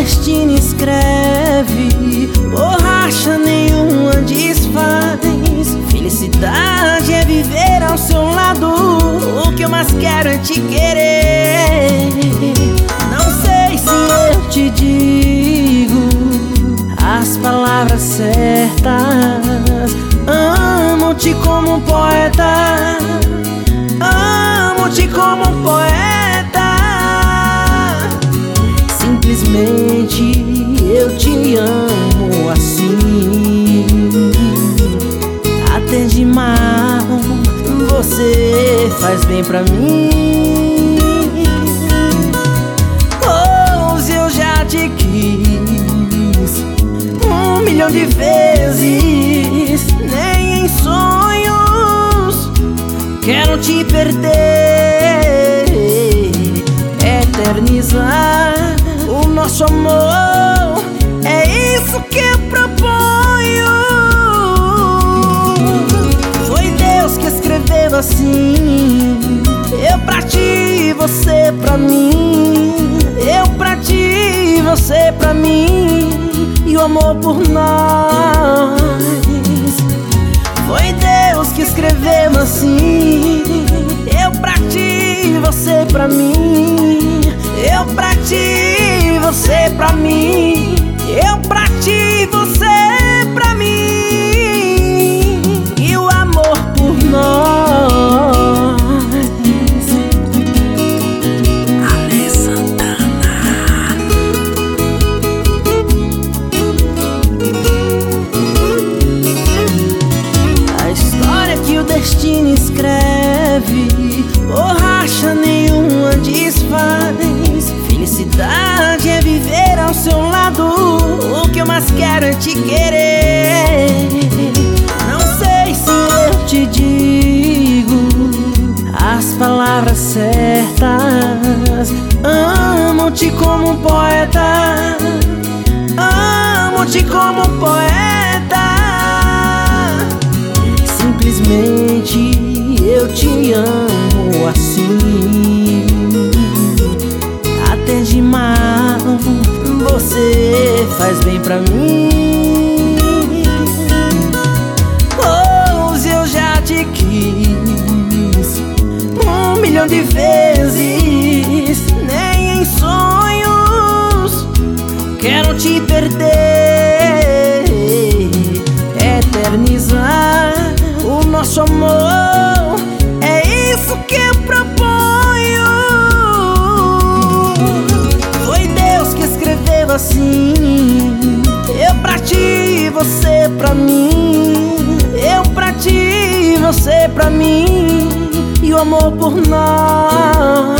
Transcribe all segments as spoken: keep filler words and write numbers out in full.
destino escreve, borracha nenhuma desfaz. Felicidade é viver ao seu lado, o que eu mais quero é te querer. Não sei se eu te digo as palavras certas. Amo-te como um poeta, amo-te como um poeta. Simplesmente eu te amo assim. Até de mal você faz bem pra mim. Pois eu já te quis um milhão de vezes, nem em sonhos quero te perder. Eternizar o nosso amor, é isso que eu proponho. Foi Deus que escreveu assim, eu pra ti, você pra mim. Eu pra ti, você pra mim, e o amor por nós. Foi Deus que escreveu assim, eu pra ti, você pra mim. Eu pra ti, você pra mim. Eu pra ti, você pra mim, e o amor por nós. Ale Santana. A história que o destino escreve, borracha nenhuma desfaz. Felicidade é viver ao seu lado, o que eu mais quero é te querer. Não sei se eu te digo as palavras certas. Amo-te como um poeta, amo-te como um poeta. Simplesmente eu te amo assim. Até de mal você faz bem pra mim. Pois eu já te quis um milhão de vezes, nem em sonhos quero te perder. Eternizar o nosso amor, é isso que eu proponho. Assim, eu pra ti, você pra mim. Eu pra ti, você pra mim, e o amor por nós.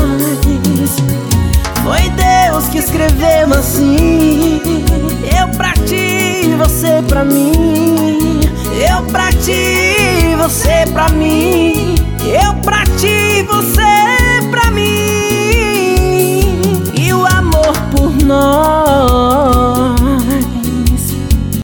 Foi Deus que escreveu assim, eu pra ti, você pra mim. Eu pra ti, você pra mim. Eu pra ti, você pra mim, e o amor por nós.